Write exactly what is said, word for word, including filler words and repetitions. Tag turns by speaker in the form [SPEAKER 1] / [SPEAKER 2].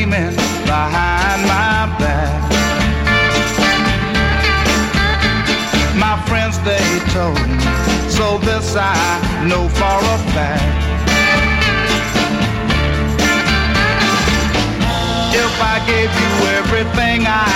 [SPEAKER 1] scheming behind my back. My friends, they told me, so this I know for a fact. If I gave you everything I